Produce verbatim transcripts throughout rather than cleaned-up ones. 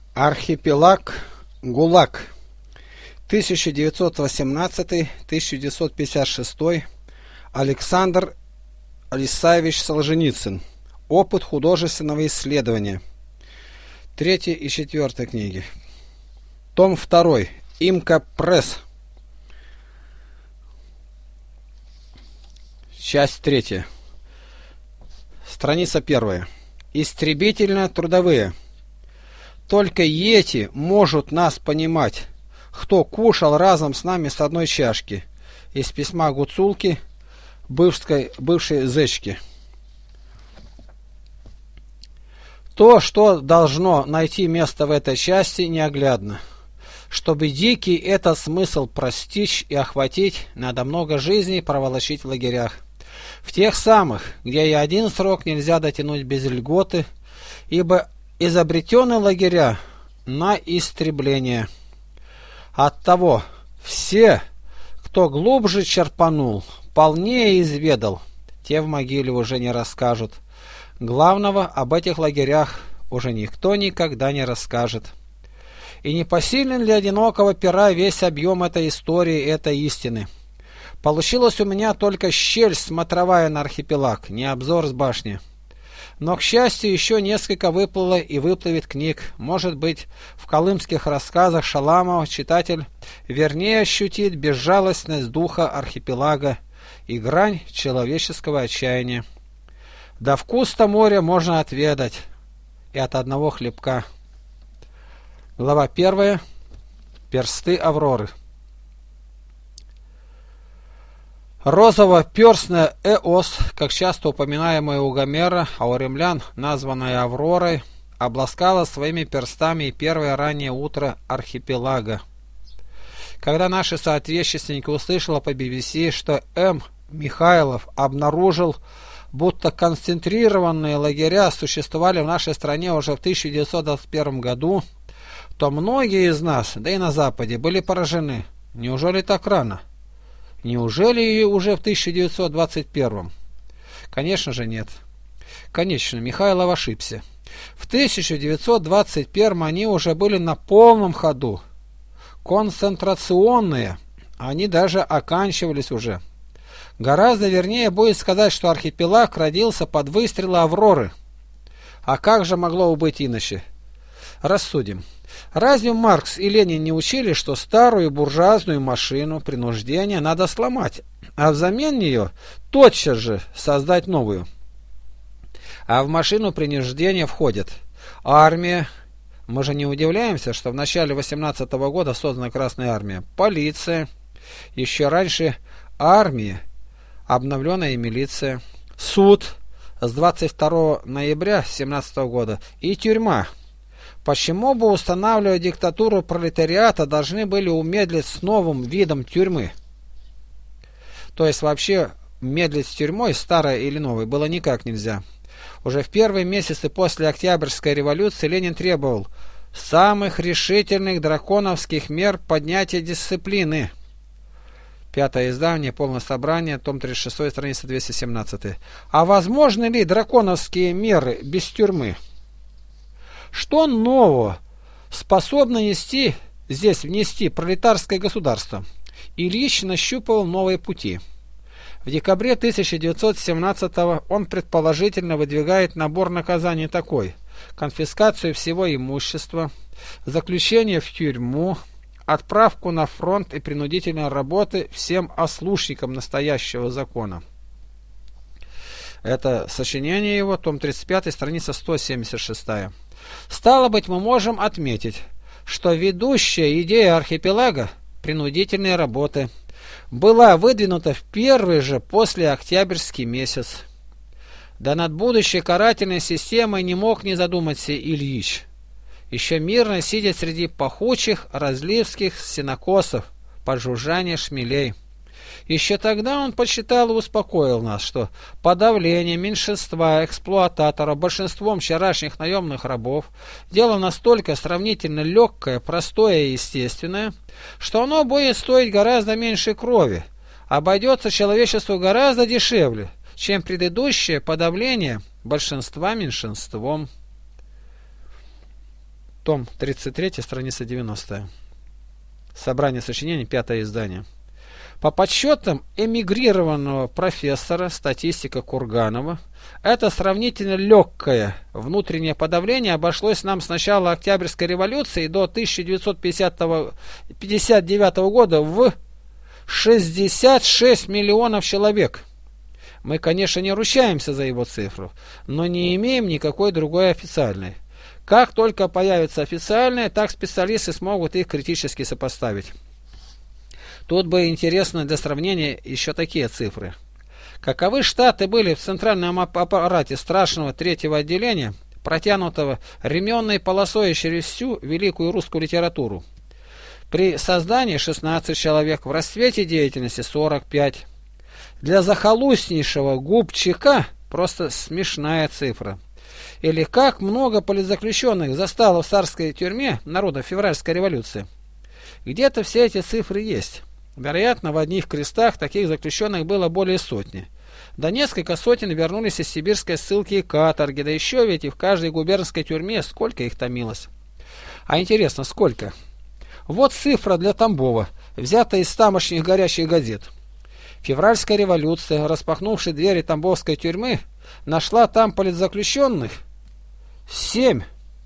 Архипелаг ГУЛАГ. тысяча девятьсот восемнадцатый — тысяча девятьсот пятьдесят шестой. Александр Исаевич Солженицын. Опыт художественного исследования. Третья и четвертая книги. Том второй. Имка Пресс. Часть третья. Страница первая. Истребительно-трудовые. Только эти могут нас понимать, кто кушал разом с нами с одной чашки. Из письма Гуцулки, бывшей, бывшей зечки. То, что должно найти место в этой части, неоглядно. Чтобы дикий этот смысл простичь и охватить, надо много жизней проволочить в лагерях. В тех самых, где и один срок нельзя дотянуть без льготы, ибо изобретены лагеря на истребление. Оттого все, кто глубже черпанул, полнее изведал, те в могиле уже не расскажут. Главного об этих лагерях уже никто никогда не расскажет. И непосилен для одинокого пера весь объем этой истории, этой истины. Получилась у меня только щель смотровая на архипелаг, не обзор с башни. Но, к счастью, еще несколько выплыло и выплывет книг. Может быть, в колымских рассказах Шаламова читатель вернее ощутит безжалостность духа архипелага и грань человеческого отчаяния. Да вкус-то моря можно отведать и от одного хлебка. Глава первая. Персты Авроры. Розово-перстная Эос, как часто упоминаемая у Гомера, а у римлян, названная Авророй, обласкала своими перстами и первое раннее утро архипелага. Когда наши соотечественники услышали по би би си, что М. Михайлов обнаружил, будто концентрированные лагеря существовали в нашей стране уже в тысяча девятьсот двадцать первом году, то многие из нас, да и на Западе, были поражены. Неужели так рано? Неужели и уже в тысяча девятьсот двадцать первом? Конечно же нет. Конечно, Михайлов ошибся. В тысяча девятьсот двадцать первом они уже были на полном ходу. Концентрационные. Они даже оканчивались уже. Гораздо вернее будет сказать, что архипелаг родился под выстрелы Авроры. А как же могло быть иначе? Рассудим. Разве Маркс и Ленин не учили, что старую буржуазную машину принуждения надо сломать, а взамен нее тотчас же создать новую? А в машину принуждения входит армия. Мы же не удивляемся, что в начале восемнадцатого года создана Красная Армия, полиция, еще раньше армия, обновленная милиция, суд с двадцать второго ноября семнадцатого года и тюрьма. Почему бы, устанавливая диктатуру пролетариата, должны были умедлить с новым видом тюрьмы? То есть вообще медлить с тюрьмой, старой или новой, было никак нельзя. Уже в первые месяцы после Октябрьской революции Ленин требовал самых решительных драконовских мер поднятия дисциплины. Пятое издание, полное собрание, том тридцать шесть, страница двести семнадцать. А возможны ли драконовские меры без тюрьмы? Что нового способно нести, здесь внести пролетарское государство? Ильич нащупывал новые пути. В декабре тысяча девятьсот семнадцатого он предположительно выдвигает набор наказаний такой: конфискацию всего имущества, заключение в тюрьму, отправку на фронт и принудительные работы всем ослушникам настоящего закона. Это сочинение его, том тридцать пять, страница сто семьдесят шесть. Стало быть, мы можем отметить, что ведущая идея архипелага – принудительные работы – была выдвинута в первый же после Октябрьский месяц. Да над будущей карательной системой не мог не задуматься Ильич, еще мирно сидя среди пахучих разливских сенокосов под жужжание шмелей. Еще тогда он посчитал и успокоил нас, что подавление меньшинства эксплуататоров большинством вчерашних наемных рабов дело настолько сравнительно легкое, простое и естественное, что оно будет стоить гораздо меньше крови, обойдется человечеству гораздо дешевле, чем предыдущее подавление большинства меньшинством. том тридцать три, страница девяностая. Собрание сочинений, пятое издание. По подсчетам эмигрированного профессора статистика Курганова, это сравнительно легкое внутреннее подавление обошлось нам с начала Октябрьской революции до тысяча девятьсот пятьдесят девятого года в шестьдесят шесть миллионов человек. Мы, конечно, не ручаемся за его цифру, но не имеем никакой другой официальной. Как только появится официальная, так специалисты смогут их критически сопоставить. Тут бы интересно для сравнения еще такие цифры. Каковы штаты были в центральном аппарате страшного третьего отделения, протянутого ременной полосой через всю великую русскую литературу? При создании шестнадцать человек, в расцвете деятельности сорок пять. Для захолустнейшего губчика просто смешная цифра. Или как много политзаключенных застало в царской тюрьме народа февральской революции? Где-то все эти цифры есть. Вероятно, в одних крестах таких заключенных было более сотни. Да несколько сотен вернулись из сибирской ссылки и каторги, да еще ведь и в каждой губернской тюрьме сколько их томилось. А интересно, сколько? Вот цифра для Тамбова, взятая из тамошних горящих газет. Февральская революция, распахнувшая двери тамбовской тюрьмы, нашла там политзаключенных семь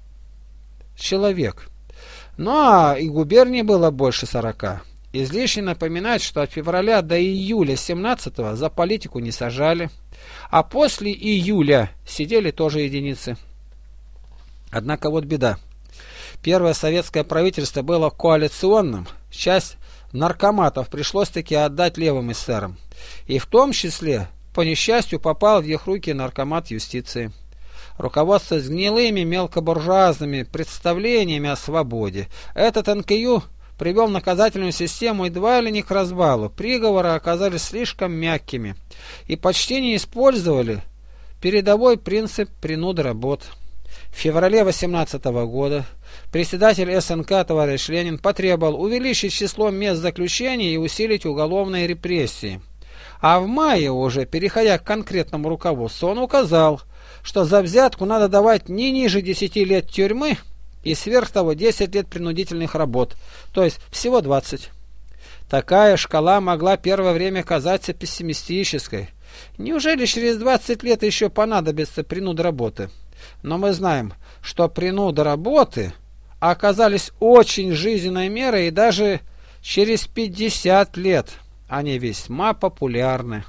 человек. Ну а и губернии было больше сорока. Излишне напоминать, что от февраля до июля семнадцатого за политику не сажали, а после июля сидели тоже единицы. Однако вот беда. Первое советское правительство было коалиционным, часть наркоматов пришлось таки отдать левым эсерам, и в том числе, по несчастью, попал в их руки наркомат юстиции. Руководствуясь гнилыми мелкобуржуазными представлениями о свободе, этот эн ка ю привел наказательную систему едва ли не к развалу. Приговоры оказались слишком мягкими и почти не использовали передовой принцип принуды работ. В феврале восемнадцатого года председатель эс эн ка товарищ Ленин потребовал увеличить число мест заключения и усилить уголовные репрессии. А в мае уже, переходя к конкретному руководству, он указал, что за взятку надо давать не ниже десяти лет тюрьмы и сверх того десять лет принудительных работ, то есть всего двадцать. Такая шкала могла первое время казаться пессимистической. Неужели через двадцать лет еще понадобится принуда работы? Но мы знаем, что принуда работы оказались очень жизненной мерой, и даже через пятьдесят лет они весьма популярны.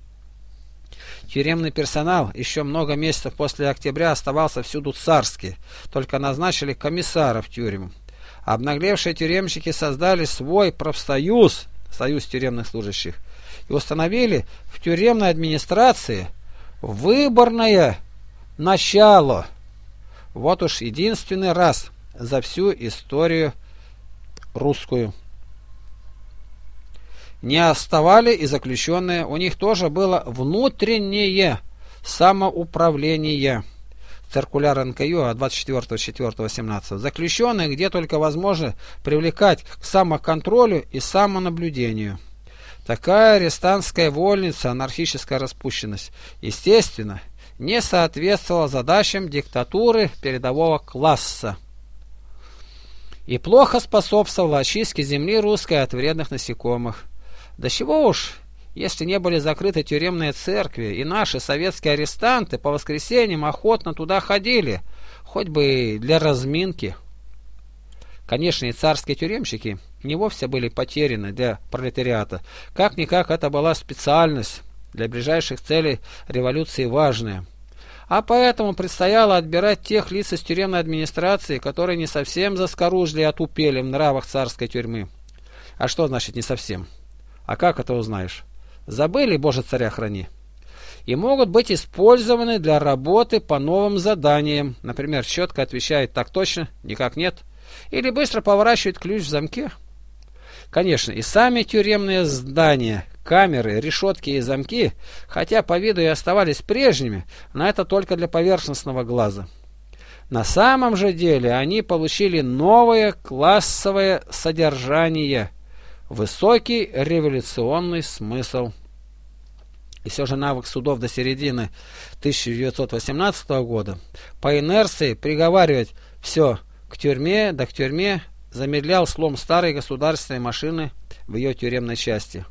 Тюремный персонал еще много месяцев после октября оставался всюду царский, только назначили комиссаров тюрем. Обнаглевшие тюремщики создали свой профсоюз, союз тюремных служащих, и установили в тюремной администрации выборное начало. Вот уж единственный раз за всю историю русскую. Не оставали и заключенные, у них тоже было внутреннее самоуправление. Циркуляр эн ка ю от двадцать четвёртого апреля семнадцатого. Заключенных, где только возможно, привлекать к самоконтролю и самонаблюдению. Такая арестантская вольница, анархическая распущенность, естественно, не соответствовала задачам диктатуры передового класса и плохо способствовала очистке земли русской от вредных насекомых. Да чего уж, если не были закрыты тюремные церкви, и наши советские арестанты по воскресеньям охотно туда ходили, хоть бы и для разминки. Конечно, и царские тюремщики не вовсе были потеряны для пролетариата. Как-никак это была специальность, для ближайших целей революции важная. А поэтому предстояло отбирать тех лиц из тюремной администрации, которые не совсем заскорузли и отупели в нравах царской тюрьмы. А что значит не совсем? А как это узнаешь? Забыли, Боже, царя храни. И могут быть использованы для работы по новым заданиям. Например, четко отвечает «так точно», «никак нет». Или быстро поворачивает ключ в замке. Конечно, и сами тюремные здания, камеры, решетки и замки, хотя по виду и оставались прежними, но это только для поверхностного глаза. На самом же деле они получили новое классовое содержание, высокий революционный смысл. И все же навык судов до середины тысяча девятьсот восемнадцатого года по инерции приговаривать все к тюрьме, да к тюрьме замедлял слом старой государственной машины в ее тюремной части.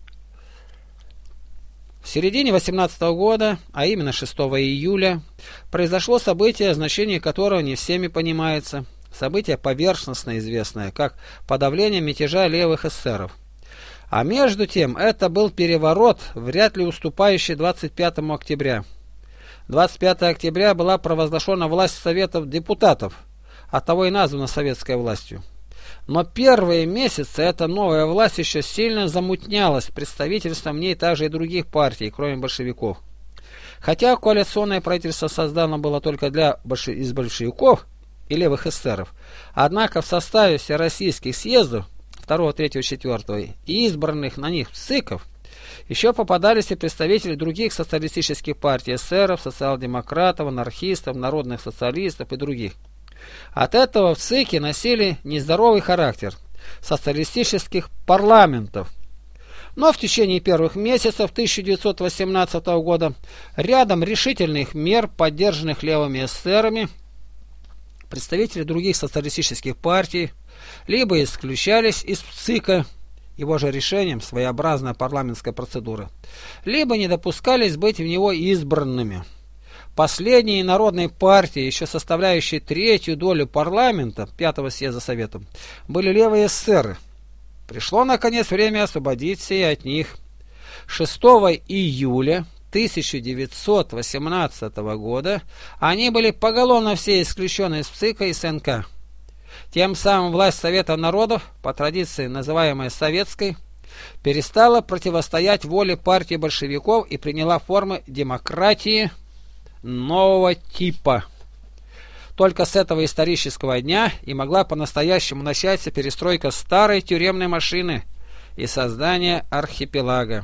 В середине восемнадцатого года, а именно шестого июля, произошло событие, значение которого не всеми понимается. Событие поверхностно известное, как подавление мятежа левых эсеров. А между тем, это был переворот, вряд ли уступающий двадцать пятому октября. двадцать пятого октября была провозглашена власть Советов депутатов, оттого и названа советской властью. Но первые месяцы эта новая власть еще сильно замутнялась представительством в ней также и других партий, кроме большевиков. Хотя коалиционное правительство создано было только для больш... из большевиков и левых эсеров, однако в составе всероссийских съездов второго, третьего, четвёртого и избранных на них ЦИКов еще попадались и представители других социалистических партий, эсеров, социал-демократов, анархистов, народных социалистов и других. От этого в ЦИКе носили нездоровый характер социалистических парламентов. Но в течение первых месяцев тысяча девятьсот восемнадцатого года рядом решительных мер, поддержанных левыми эсерами, представители других социалистических партий либо исключались из ЦИКа его же решением, своеобразная парламентская процедура, либо не допускались быть в него избранными. Последние народные партии, еще составляющие третью долю парламента, пятого съезда Советов, были левые эсеры. Пришло, наконец, время освободиться и от них. шестого июля тысяча девятьсот восемнадцатого года они были поголовно все исключены из ЦИКа и СНК. Тем самым власть Совета народов, по традиции называемой советской, перестала противостоять воле партии большевиков и приняла формы демократии нового типа. Только с этого исторического дня и могла по-настоящему начаться перестройка старой тюремной машины и создание архипелага.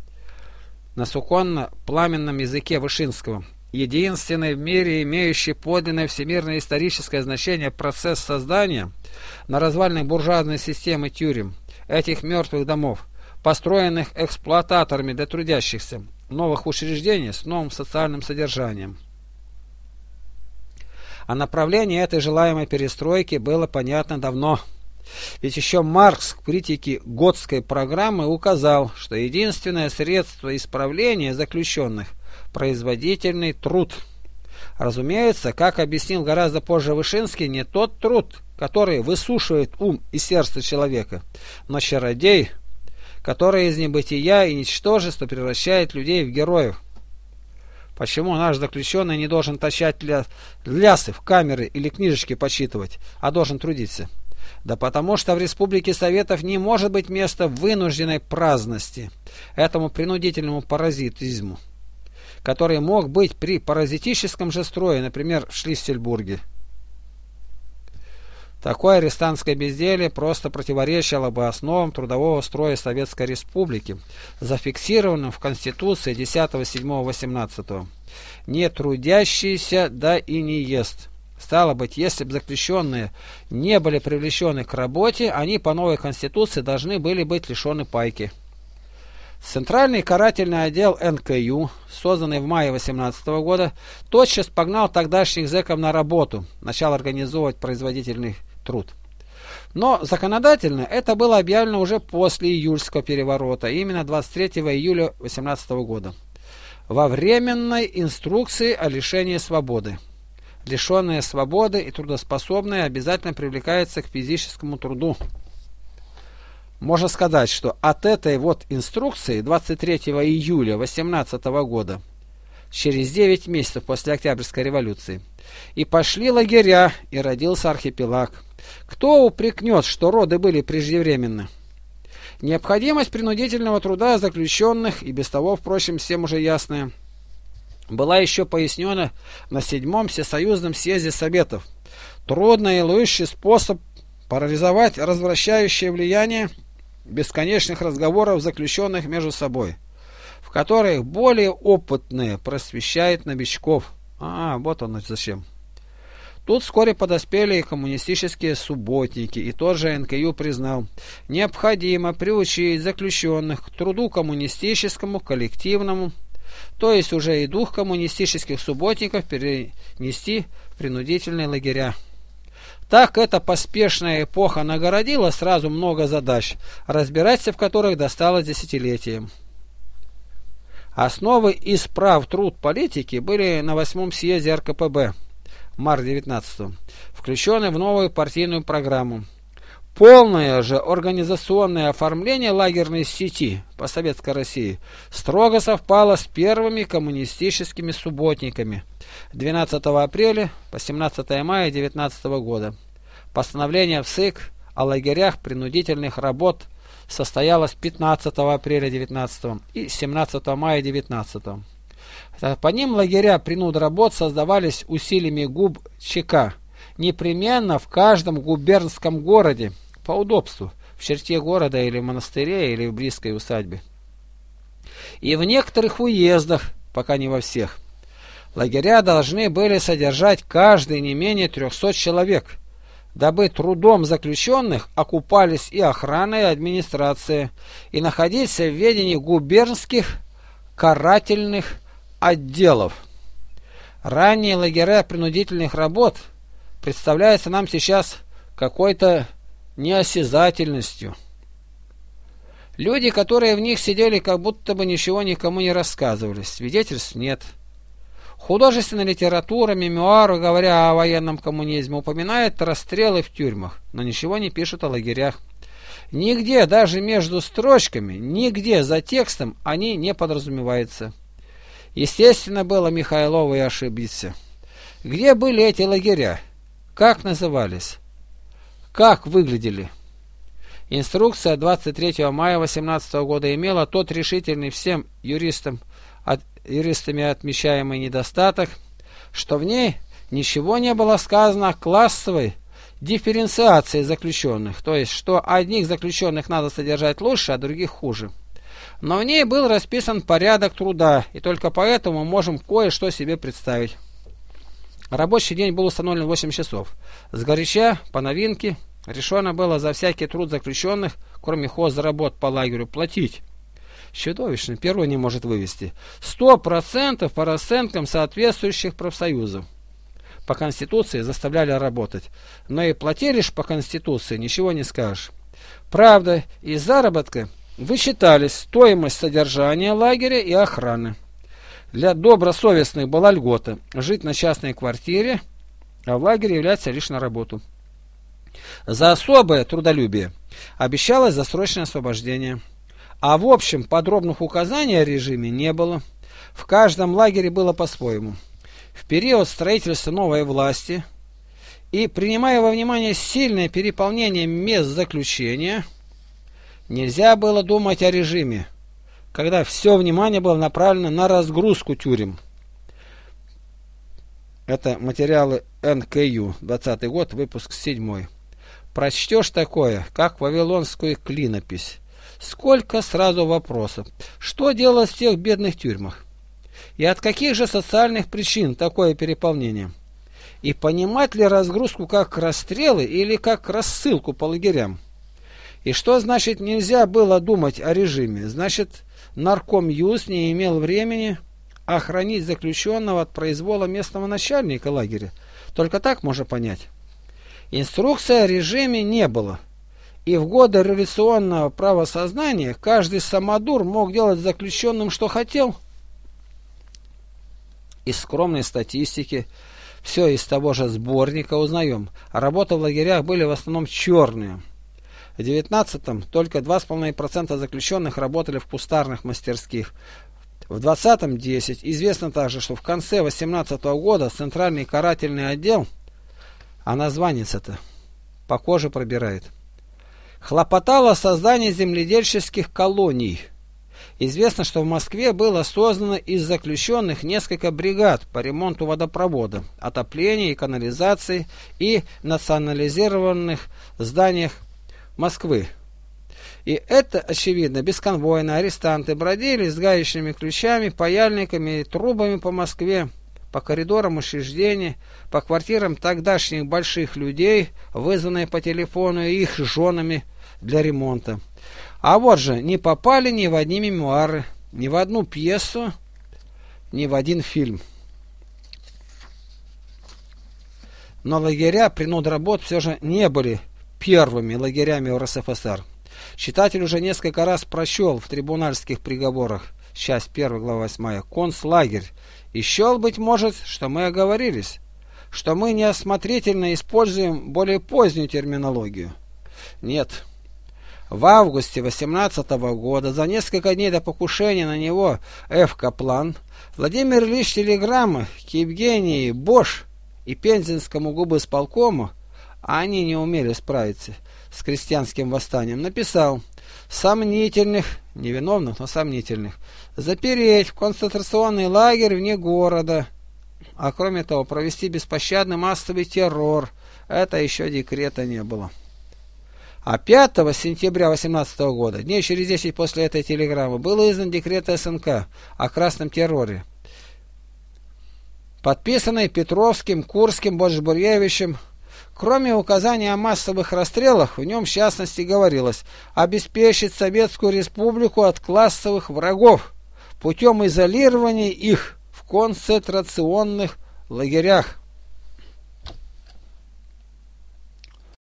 На суконно-пламенном языке Вышинского: единственный в мире имеющий подлинное всемирное историческое значение процесс создания на развалинах буржуазной системы тюрем, этих мертвых домов, построенных эксплуататорами для трудящихся, новых учреждений с новым социальным содержанием. А направление этой желаемой перестройки было понятно давно. Ведь еще Маркс в критике Готской программы указал, что единственное средство исправления заключенных – производительный труд. Разумеется, как объяснил гораздо позже Вышинский, не тот труд, который высушивает ум и сердце человека, но чародей, который из небытия и ничтожества превращает людей в героев. Почему наш заключенный не должен тащать ля... лясы в камеры или книжечки почитывать, а должен трудиться? Да потому что в Республике Советов не может быть места вынужденной праздности, этому принудительному паразитизму, который мог быть при паразитическом же строе, например, в Шлиссельбурге. Такое арестантское безделие просто противоречило бы основам трудового строя Советской Республики, зафиксированным в Конституции десятого седьмого восемнадцатого. Не трудящийся, да и не ест. Стало быть, если бы заключенные не были привлечены к работе, они по новой Конституции должны были быть лишены пайки. Центральный карательный отдел эн ка ю, созданный в мае восемнадцатого года, тотчас погнал тогдашних зэков на работу, начал организовывать производительный труд. Но законодательно это было объявлено уже после июльского переворота, именно двадцать третьего июля восемнадцатого года, во временной инструкции о лишении свободы. Лишенные свободы и трудоспособные обязательно привлекаются к физическому труду. Можно сказать, что от этой вот инструкции двадцать третьего июля восемнадцатого года, через девять месяцев после Октябрьской революции, и пошли лагеря, и родился архипелаг. Кто упрекнет, что роды были преждевременны? Необходимость принудительного труда заключенных, и без того, впрочем, всем уже ясная, была еще пояснена на седьмом всесоюзном съезде Советов. Трудный и лучший способ парализовать развращающее влияние бесконечных разговоров заключенных между собой, в которых более опытные просвещают новичков. А, вот оно зачем. Тут вскоре подоспели и коммунистические субботники, и тот же эн ка ю признал: необходимо приучить заключенных к труду коммунистическому, коллективному, то есть уже и дух коммунистических субботников перенести в принудительные лагеря. Так эта поспешная эпоха нагородила сразу много задач, разбираться в которых досталось десятилетиям. Основы и справ труд политики были на восьмом съезде эр ка пэ бэ, март девятнадцатого, включены в новую партийную программу. Полное же организационное оформление лагерной сети по Советской России строго совпало с первыми коммунистическими субботниками двенадцатого апреля по семнадцатое мая девятнадцатого года. Постановление в ЦИК о лагерях принудительных работ состоялось пятнадцатого апреля девятнадцатого и семнадцатого мая девятнадцатого. По ним лагеря принуд работ создавались усилиями губ ЧК, непременно в каждом губернском городе, по удобству, в черте города или в монастыре, или в близкой усадьбе. И в некоторых уездах, пока не во всех, лагеря должны были содержать каждый не менее трехсот человек, дабы трудом заключенных окупались и охрана, и администрация, и находиться в ведении губернских карательных отделов. Ранние лагеря принудительных работ представляются нам сейчас какой-то неосязательностью. Люди, которые в них сидели, как будто бы ничего никому не рассказывали, свидетельств нет. Художественная литература, мемуары, говоря о военном коммунизме, упоминают расстрелы в тюрьмах, но ничего не пишут о лагерях. Нигде, даже между строчками, нигде за текстом они не подразумеваются. Естественно, было Михайлову и ошибиться. Где были эти лагеря? Как назывались? Как выглядели? Инструкция двадцать третьего мая восемнадцатого года имела тот решительный всем юристам, от, юристами отмечаемый недостаток, что в ней ничего не было сказано о классовой дифференциации заключенных, то есть, что одних заключенных надо содержать лучше, а других хуже. Но в ней был расписан порядок труда, и только поэтому можем кое-что себе представить. Рабочий день был установлен в восемь часов. Сгоряча, по новинке, решено было за всякий труд заключенных, кроме хозработ по лагерю, платить. Чудовищно, перо не может вывести. Сто процентов по расценкам соответствующих профсоюзов. По Конституции заставляли работать. Но и платили ж по Конституции, ничего не скажешь. Правда, из заработка вычитались стоимость содержания лагеря и охраны. Для добросовестных была льгота жить на частной квартире, а в лагере являться лишь на работу. За особое трудолюбие обещалось засрочное освобождение. А в общем подробных указаний о режиме не было. В каждом лагере было по-своему. В период строительства новой власти и принимая во внимание сильное переполнение мест заключения, нельзя было думать о режиме, когда все внимание было направлено на разгрузку тюрем. Это материалы эн ка ю, двадцатый год, выпуск седьмой. Прочтешь такое, как вавилонскую клинопись. Сколько сразу вопросов. Что делать в тех бедных тюрьмах? И от каких же социальных причин такое переполнение? И понимать ли разгрузку как расстрелы или как рассылку по лагерям? И что значит нельзя было думать о режиме? Значит, нарком ЮС не имел времени охранить заключенного от произвола местного начальника лагеря. Только так можно понять. Инструкции о режиме не было. И в годы революционного правосознания каждый самодур мог делать с заключенным, что хотел. Из скромной статистики, все из того же сборника узнаем, работы в лагерях были в основном черные. В девятнадцатом только два с половиной процента заключенных работали в кустарных мастерских. В двадцатом десять. Известно также, что в конце восемнадцатого года Центральный карательный отдел, а названец-то по коже пробирает, хлопотал о создании земледельческих колоний. Известно, что в Москве было создано из заключенных несколько бригад по ремонту водопровода, отопления и канализации и национализированных зданиях Москвы. И это, очевидно, бесконвойно арестанты бродили с гаечными ключами, паяльниками и трубами по Москве, по коридорам учреждений, по квартирам тогдашних больших людей, вызванные по телефону их женами для ремонта. А вот же, не попали ни в одни мемуары, ни в одну пьесу, ни в один фильм. Но лагеря принудработ все же не были первыми лагерями в РСФСР. Читатель уже несколько раз прочел в трибунальских приговорах, часть первая, глава восьмая, концлагерь, и счел, быть может, что мы оговорились, что мы неосмотрительно используем более позднюю терминологию. Нет. В августе восемнадцатого года, за несколько дней до покушения на него Ф. Каплан, Владимир Ильич телеграммы к Евгении Бош и Пензенскому губысполкому, а они не умели справиться с крестьянским восстанием, написал: сомнительных, невиновных, но сомнительных, запереть в концентрационный лагерь вне города, а кроме того провести беспощадный массовый террор. Это еще декрета не было. А пятого сентября восемнадцатого года, дней через десять после этой телеграммы, был издан декрет СНК о красном терроре, подписанный Петровским, Курским, Боджбурьевичем. Кроме указания о массовых расстрелах, в нем в частности говорилось обеспечить Советскую Республику от классовых врагов путем изолирования их в концентрационных лагерях.